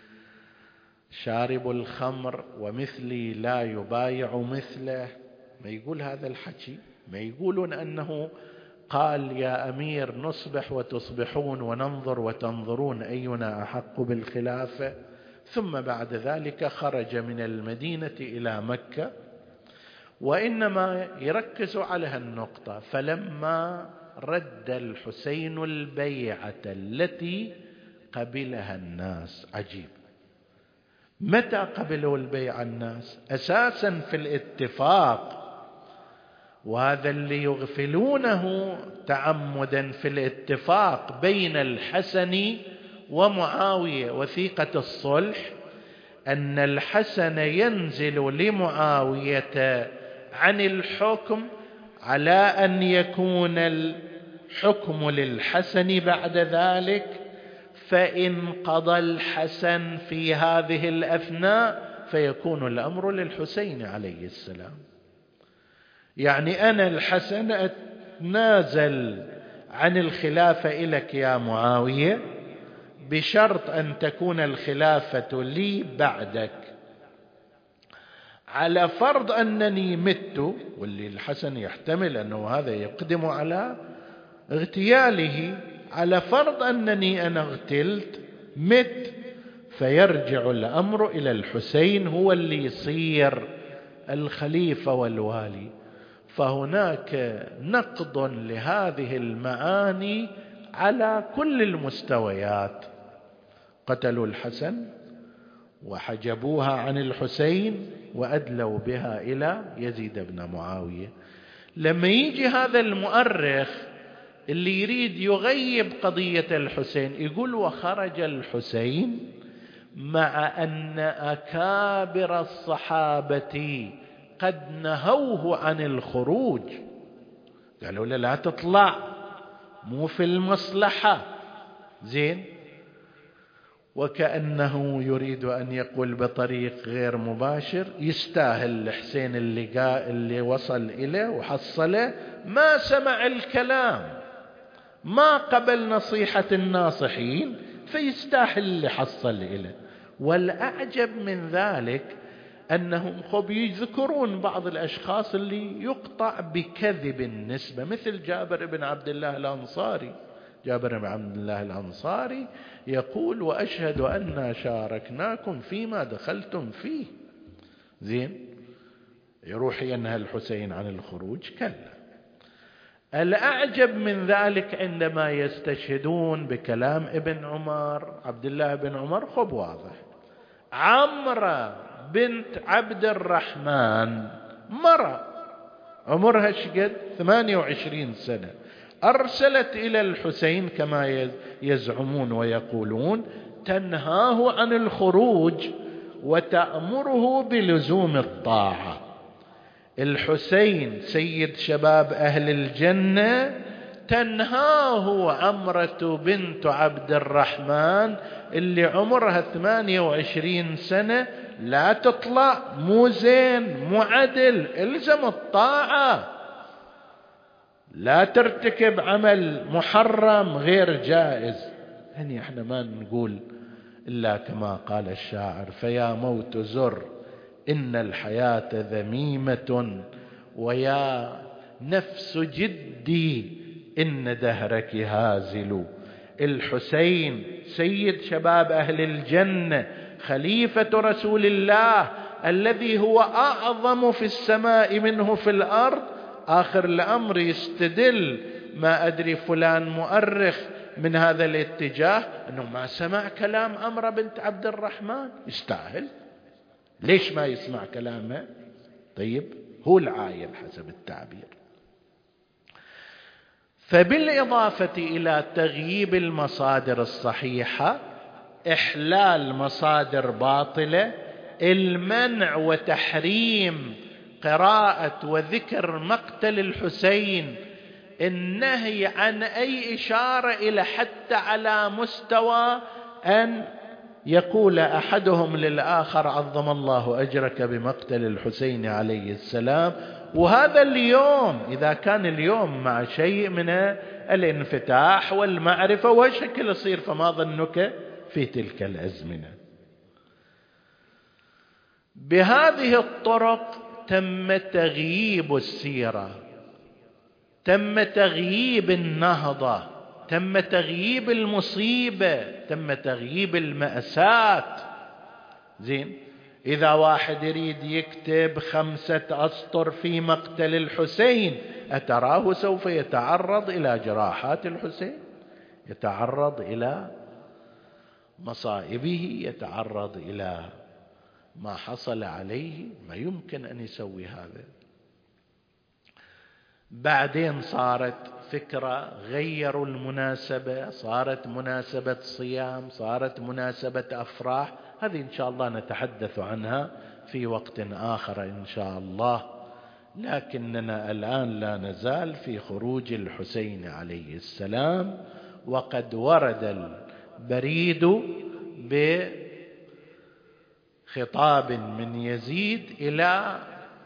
شارب الخمر ومثلي لا يبايع مثله. ما يقول هذا الحكي، ما يقولون أنه قال يا أمير نصبح وتصبحون وننظر وتنظرون أينا أحق بالخلافة، ثم بعد ذلك خرج من المدينة إلى مكة، وإنما يركز على هالنقطة. فلما رد الحسين البيعة التي قبلها الناس، عجيب، متى قبلوا البيعة الناس؟ أساسا في الاتفاق، وهذا اللي يغفلونه تعمدا في الاتفاق بين الحسن ومعاوية وثيقة الصلح، أن الحسن ينزل لمعاوية عن الحكم على أن يكون الحكم للحسن بعد ذلك، فإن قضى الحسن في هذه الأثناء فيكون الأمر للحسين عليه السلام. يعني أنا الحسن أتنازل عن الخلافة إليك يا معاوية بشرط أن تكون الخلافة لي بعدك، على فرض أنني مت، واللي الحسن يحتمل أنه هذا يقدم على اغتياله، على فرض أنني أنا اغتلت مت، فيرجع الأمر إلى الحسين، هو اللي يصير الخليفة والوالي. فهناك نقض لهذه المعاني على كل المستويات. قتلوا الحسن وحجبوها عن الحسين وأدلوا بها إلى يزيد بن معاوية. لما يجي هذا المؤرخ اللي يريد يغيب قضية الحسين يقول وخرج الحسين مع أن أكابر الصحابة قد نهوه عن الخروج، قالوا له لا تطلع، مو في المصلحة. زين، وكأنه يريد أن يقول بطريق غير مباشر يستاهل الحسين اللي, قا اللي وصل إليه وحصله، ما سمع الكلام، ما قبل نصيحة الناصحين، فيستاهل اللي حصل إليه. والأعجب من ذلك أنهم خب يذكرون بعض الأشخاص اللي يقطع بكذب النسبة، مثل جابر بن عبد الله الأنصاري. جابر بن عبد الله الأنصاري يقول وأشهد أننا شاركناكم فيما دخلتم فيه. زين، يروح ينهى الحسين عن الخروج؟ كلا. الأعجب من ذلك عندما يستشهدون بكلام ابن عمر، عبد الله بن عمر، خب واضح، عمرة بنت عبد الرحمن مرة عمرها شقد ثمانية وعشرين سنة، أرسلت إلى الحسين كما يزعمون ويقولون تنهاه عن الخروج وتأمره بلزوم الطاعة. الحسين سيد شباب أهل الجنة، تنهاه عمرة بنت عبد الرحمن اللي عمرها ثمانية وعشرين سنة لا تطلع، مو زين، مو عدل، الزم الطاعة، لا ترتكب عمل محرم غير جائز. يعني احنا ما نقول إلا كما قال الشاعر فيا موت زر إن الحياة ذميمة ويا نفس جدي إن دهرك هازل. الحسين سيد شباب أهل الجنة، خليفة رسول الله الذي هو أعظم في السماء منه في الأرض، آخر الأمر يستدل، ما أدري فلان مؤرخ من هذا الاتجاه، أنه ما سمع كلام عمرة بنت عبد الرحمن. يستاهل، ليش ما يسمع كلامه؟ طيب، هو العايل حسب التعبير. فبالإضافة إلى تغييب المصادر الصحيحة، إحلال مصادر باطلة، المنع وتحريم قراءة وذكر مقتل الحسين، النهي عن أي إشارة إلى حتى على مستوى أن يقول أحدهم للآخر عظم الله أجرك بمقتل الحسين عليه السلام. وهذا اليوم إذا كان اليوم مع شيء من الانفتاح والمعرفة وشكل يصير، فما ظنك في تلك الأزمنة؟ بهذه الطرق تم تغييب السيرة، تم تغييب النهضة، تم تغييب المصيبة، تم تغييب المأساة. زين، إذا واحد يريد يكتب خمسة أسطر في مقتل الحسين، أتراه سوف يتعرض إلى جراحات الحسين، يتعرض إلى مصائبه، يتعرض إلى ما حصل عليه؟ ما يمكن أن يسوي هذا. بعدين صارت فكرة، غيروا المناسبة، صارت مناسبة صيام، صارت مناسبة أفراح. هذه إن شاء الله نتحدث عنها في وقت آخر إن شاء الله. لكننا الآن لا نزال في خروج الحسين عليه السلام، وقد ورد البريد بخطاب من يزيد إلى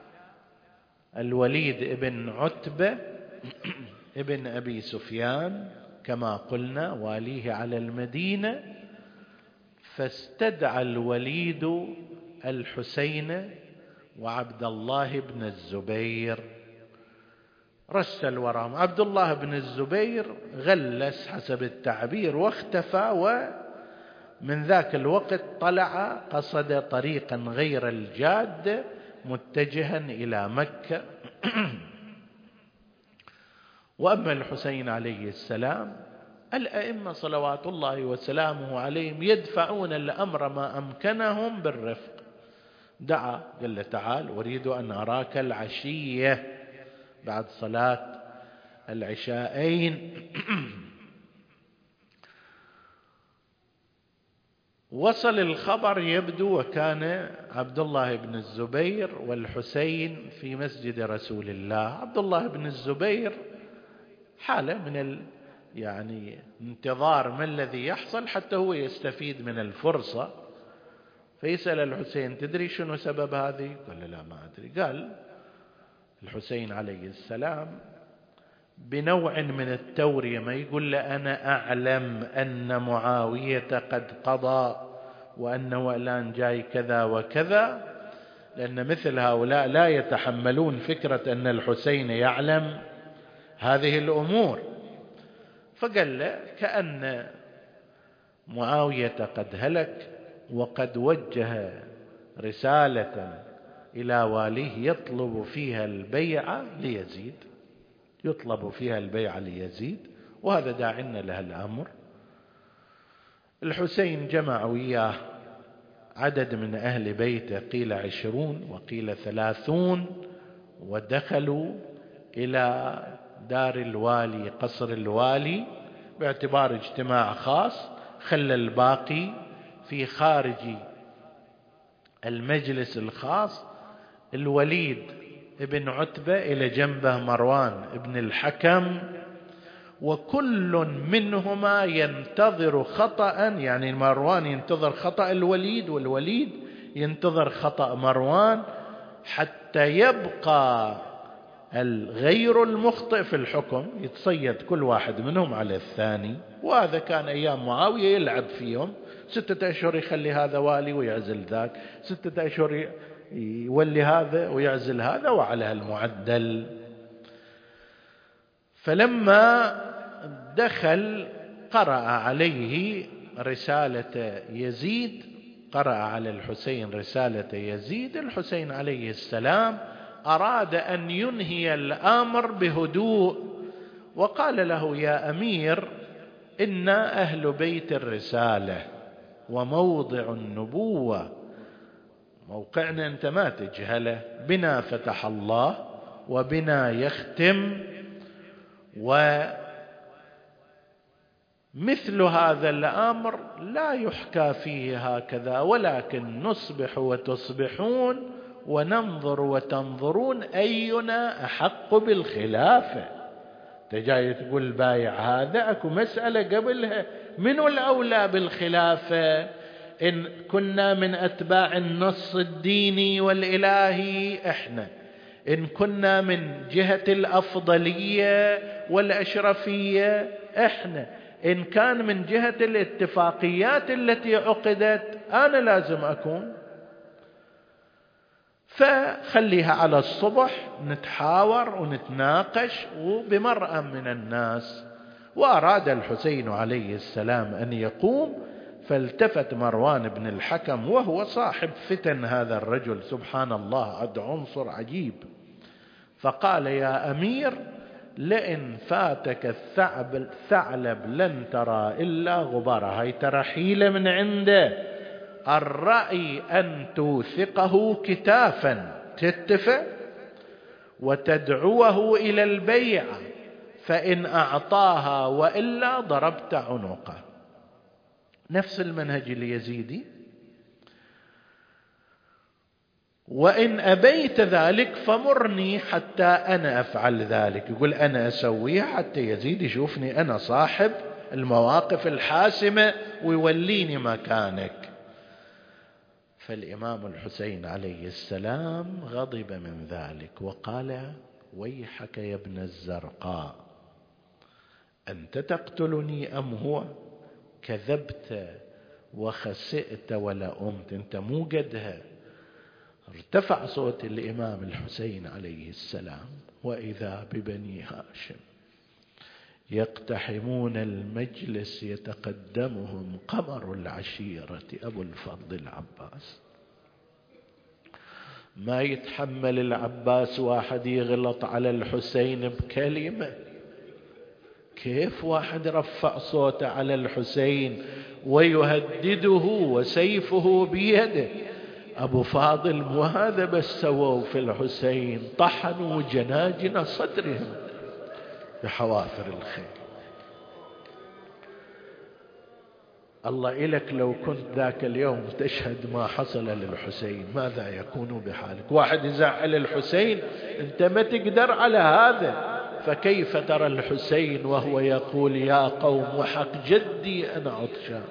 الوليد ابن عتبة ابن أبي سفيان كما قلنا واليه على المدينة، فاستدعى الوليد الحسين وعبد الله بن الزبير. رسل وراهم. عبد الله بن الزبير غلس حسب التعبير واختفى، ومن ذاك الوقت طلع قصد طريقا غير الجادة متجها إلى مكة. وأما الحسين عليه السلام، الأئمة صلوات الله وسلامه عليهم يدفعون الأمر ما أمكنهم بالرفق. دعا قال له تعال أريد أن أراك العشية بعد صلاة العشاءين. وصل الخبر يبدو وكان عبد الله بن الزبير والحسين في مسجد رسول الله. عبد الله بن الزبير حالة من ال يعني انتظار ما الذي يحصل حتى هو يستفيد من الفرصة، فيسأل الحسين تدري شنو سبب هذه؟ قال لا ما أدري. قال الحسين عليه السلام بنوع من التورية ما يقول له أنا أعلم أن معاوية قد قضى وأنه الآن جاي كذا وكذا، لأن مثل هؤلاء لا يتحملون فكرة أن الحسين يعلم هذه الأمور. فقال له كأن معاوية قد هلك وقد وجه رسالة إلى واليه يطلب فيها البيعة ليزيد، يطلب فيها البيعة ليزيد، وهذا داعنا له الأمر. الحسين جمع وياه عدد من أهل بيته، قيل عشرون وقيل ثلاثون، ودخلوا إلى دار الوالي قصر الوالي باعتبار اجتماع خاص. خلى الباقي في خارج المجلس الخاص. الوليد ابن عتبة إلى جنبه مروان ابن الحكم، وكل منهما ينتظر خطأ، يعني مروان ينتظر خطأ الوليد والوليد ينتظر خطأ مروان، حتى يبقى الغير المخطئ في الحكم يتصيد كل واحد منهم على الثاني. وهذا كان أيام معاوية يلعب فيهم، ستة أشهر يخلي هذا والي ويعزل ذاك، ستة أشهر يولي هذا ويعزل هذا، وعلى هالمعدل. فلما دخل قرأ عليه رسالة يزيد، قرأ على الحسين رسالة يزيد. الحسين عليه السلام أراد أن ينهي الأمر بهدوء، وقال له يا أمير إنا أهل بيت الرسالة وموضع النبوة، موقعنا أنت ما تجهله، بنا فتح الله وبنا يختم، ومثل هذا الأمر لا يحكى فيه هكذا، ولكن نصبح وتصبحون وننظر وتنظرون أينا أحق بالخلافة. تجاي تقول بايع هذا، أكو مسألة قبلها، من الأولى بالخلافة؟ إن كنا من أتباع النص الديني والإلهي إحنا، إن كنا من جهة الأفضلية والأشرفية إحنا، إن كان من جهة الاتفاقيات التي عقدت أنا لازم أكون. فخليها على الصبح نتحاور ونتناقش وبمرأة من الناس. وأراد الحسين عليه السلام أن يقوم، فالتفت مروان بن الحكم وهو صاحب فتن هذا الرجل، سبحان الله، عد عنصر عجيب، فقال: يا أمير، لئن فاتك الثعلب لن ترى إلا غبارها. هاي ترى حيلة من عنده. الرأي أن توثقه كتافا، تتفق وتدعوه إلى البيع، فإن أعطاها وإلا ضربت عنقه. نفس المنهج اليزيدي. وإن أبيت ذلك فمرني حتى أنا أفعل ذلك. يقول أنا أسويها حتى يزيد يشوفني أنا صاحب المواقف الحاسمة ويوليني مكانك. فالإمام الحسين عليه السلام غضب من ذلك وقال: ويحك يا ابن الزرقاء، أنت تقتلني أم هو؟ كذبت وخسئت ولا أمت، أنت مو قدها. ارتفع صوت الإمام الحسين عليه السلام، وإذا ببني هاشم يقتحمون المجلس يتقدمهم قمر العشيرة أبو الفضل العباس. ما يتحمل العباس واحد يغلط على الحسين بكلمة. كيف واحد رفع صوته على الحسين ويهدده وسيفه بيده؟ أبو فاضل مو هذا بس سووا في الحسين، طحنوا جناجن صدرهم بحوافر الخيل. الله إلك لو كنت ذاك اليوم تشهد ما حصل للحسين ماذا يكون بحالك؟ واحد يزعل الحسين أنت ما تقدر على هذا، فكيف ترى الحسين وهو يقول: يا قوم وحق جدي أنا عطشان.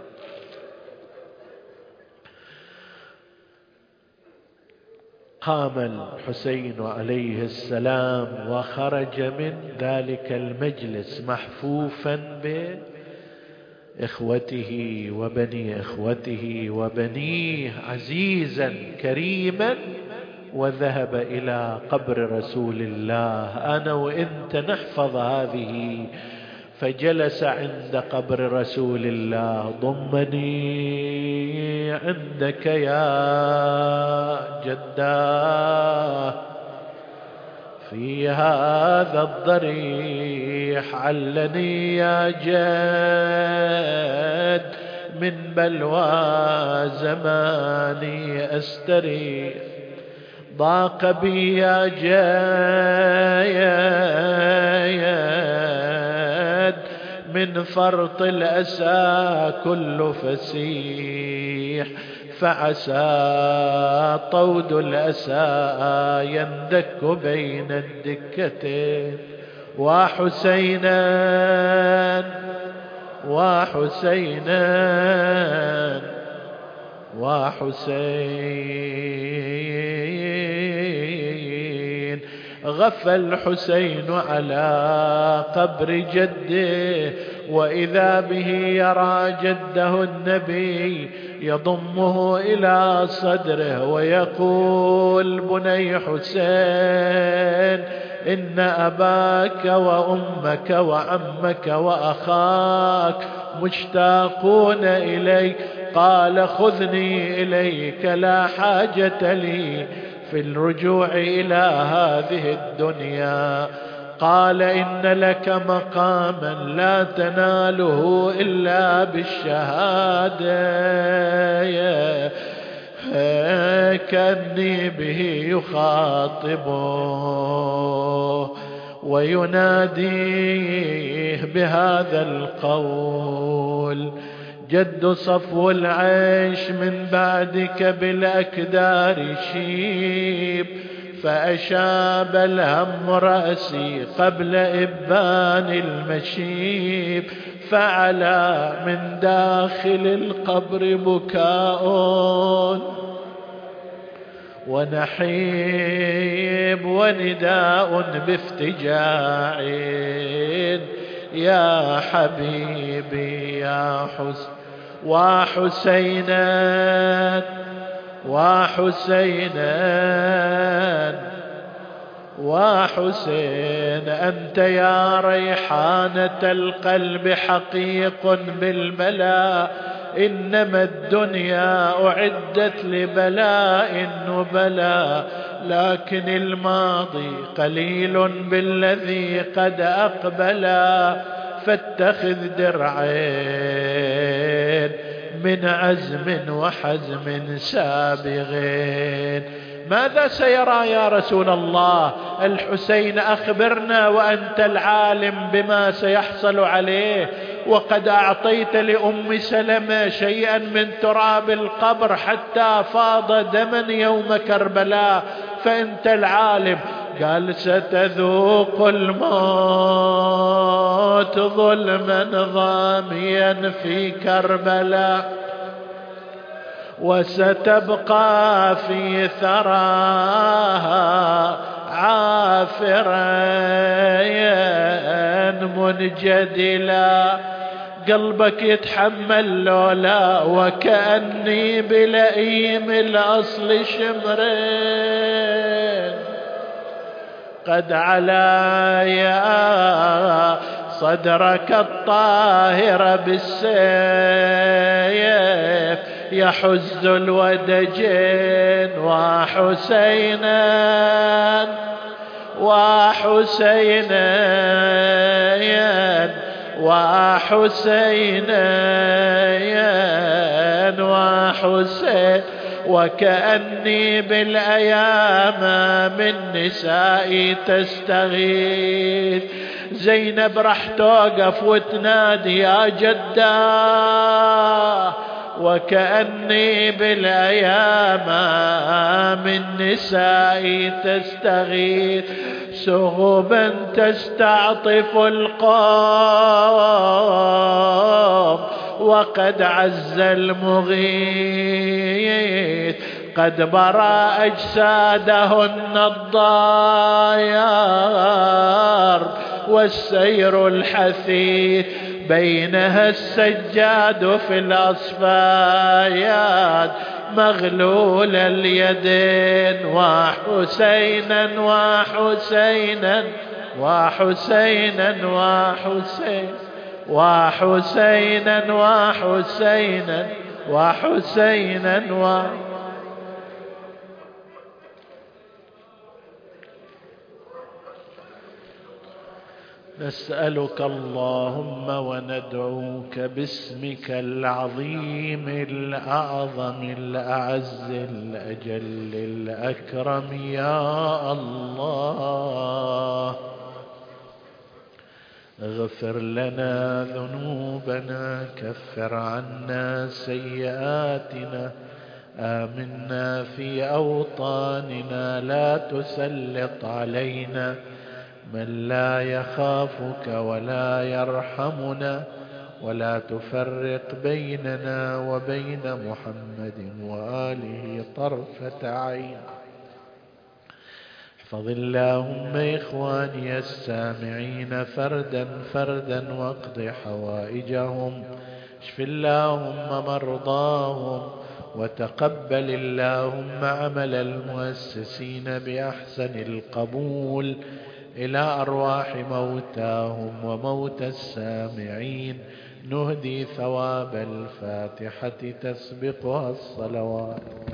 قام الحسين عليه السلام وخرج من ذلك المجلس محفوفا بإخوته وبني إخوته وبنيه، عزيزا كريما، وذهب إلى قبر رسول الله. أنا وإنت نحفظ هذه. فجلس عند قبر رسول الله: ضمني عندك يا جداه في هذا الضريح، علني يا جد من بلوى زماني أستريح، ضاق بي يا جد من فرط الأسى كل فسيح، فعسى طود الأسى يندك بين الدكتين. وحسينا وحسينا وحسين. غفى الحسين على قبر جده، وإذا به يرى جده النبي يضمه إلى صدره ويقول: بني حسين، إن أباك وأمك وعمك وأخاك مشتاقون إليك. قال: خذني إليك، لا حاجة لي في الرجوع إلى هذه الدنيا. قال: إن لك مقاما لا تناله إلا بالشهادة. كأني به يخاطبه ويناديه بهذا القول: جد صفو العيش من بعدك بالأكدار شيب، فأشاب الهم رأسي قبل إبان المشيب، فعلى من داخل القبر بكاء ونحيب ونداء بافتجاع، يا حبيبي يا حسين وحسينا وحسينا وحسين، أنت يا ريحانة القلب حقيق بالبلاء، إنما الدنيا أعدت لبلاء وبلاء، لكن الماضي قليل بالذي قد أقبلا، فاتخذ درعين من عزم وحزم سابغين. ماذا سيرى يا رسول الله الحسين؟ أخبرنا وأنت العالم بما سيحصل عليه، وقد أعطيت لأم سلمة شيئا من تراب القبر حتى فاض دما يوم كربلاء، فأنت العالم. قال ستذوق الموت ظلما ضاميا في كربلاء، وستبقى في ثراها عافرا منجدلا. قلبك يتحمل لولا وكأني بلئيم الأصل شمرين، قد علايا صدرك الطاهر بالسيف، يحز الودجين وحسينا وحسينا وحسينا وحسين، وكأني بالأيام من نسائي تستغيث. زينب رح توقف وتنادي يا جداه، وكأني بالأيام من نسائي تستغيث، سغبا تستعطف القوم وقد عز المغيث، قد برى أجسادهن الضيار والسير الحثيث، بينها السجاد في الأصفايات مغلول اليدين، وحسينا وحسينا وحسينا وحسين وحسينا وحسينا وحسينا وحسينا. نسألك اللهم وندعوك باسمك العظيم الأعظم الأعز الأجل الأكرم يا الله، اغفر لنا ذنوبنا، كفر عنا سيئاتنا، آمنا في أوطاننا، لا تسلط علينا من لا يخافك ولا يرحمنا، ولا تفرق بيننا وبين محمد وآله طرفة عين. احفظ اللهم إخواني السامعين فردا فردا، واقض حوائجهم، اشف اللهم مرضاهم، وتقبل اللهم عمل المؤسسين بأحسن القبول إلى أرواح موتاهم وموتى السامعين. نهدي ثواب الفاتحة تسبقها الصلوات.